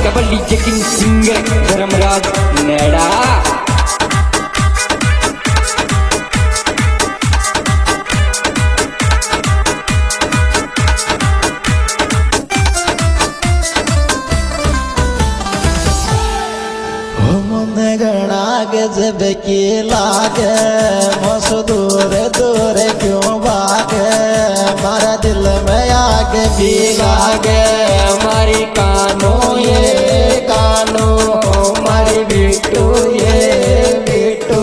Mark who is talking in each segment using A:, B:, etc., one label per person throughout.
A: Double DJ king singer Dharmraj Neda.
B: जब की लागे मस दूर दूर क्यों भागे, मारा दिल में आग भी लागे।
A: हमारी कानों ये कानों हमारी बिट्टू ये बिट्टू।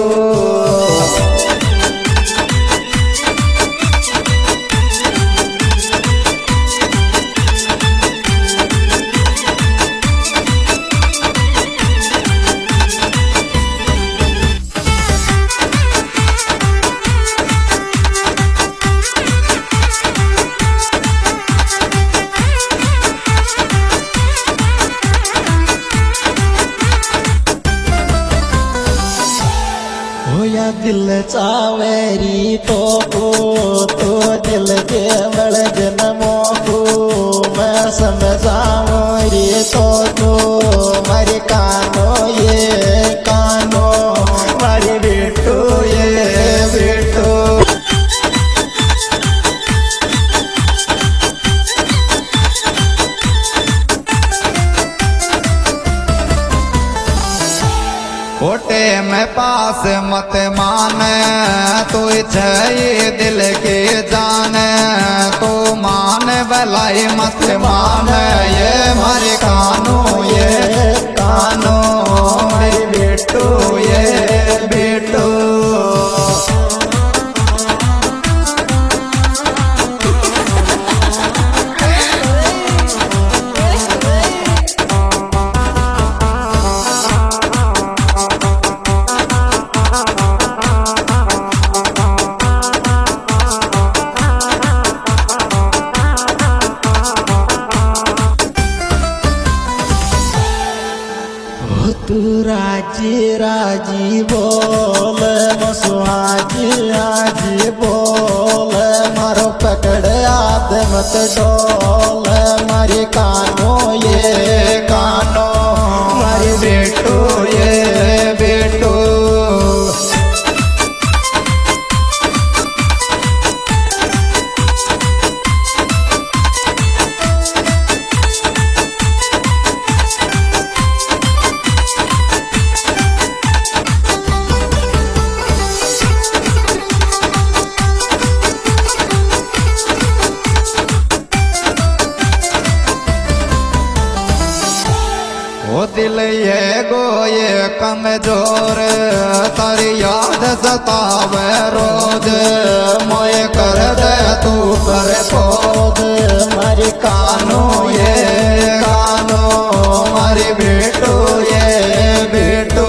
B: होया दिल चावेरी तो दिल के बड़ जन्मों को मैं समझाऊं रे तो मारे कानों ये कानों मारे बेटो ये बेटो।
C: खोटे में पास मत माने तू ये दिल के जाने, तो मान भलाई मत माने ये मारे कानों ये कानों मेरे बेटो ये बेटो।
B: तू राजी राजी बोल मसुआजी आजी बोल, मारो पकड़ याद मत डोल मारे कानों ये कानों मारे बेटो ये बेटो।
C: वो दिल ये गो ये कमजोर तारी याद सतावे रोज, मोए कर दे तू कर खोद
B: मारे
C: कानों ये कानों मारी बेटो ये बेटो।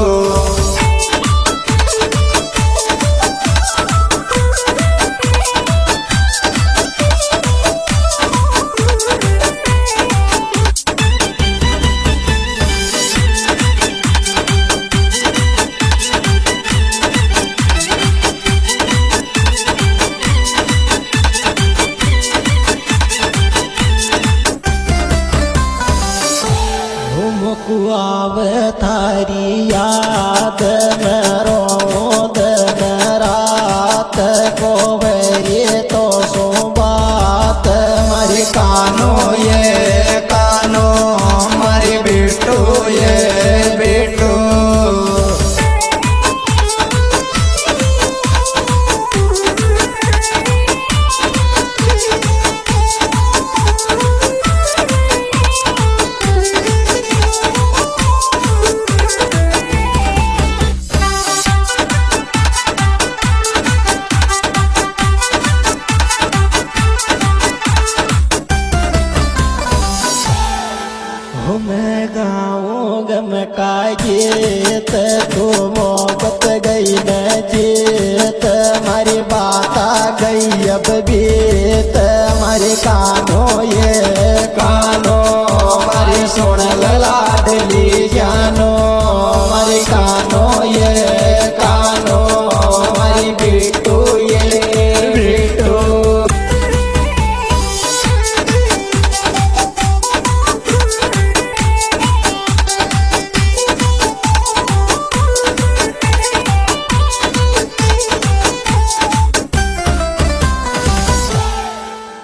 B: आवे थारी याद में रोद रात को वेरी तो सो बात
C: मारी कानों ये कानों मारी बेटो ये बेटो।
B: मैं गाऊं गम का गीत तू मोहब्बत गई न जीत, मारी बात आ गई अब बीत मारे कानों ये कानों मारी सुन लाडली जानो।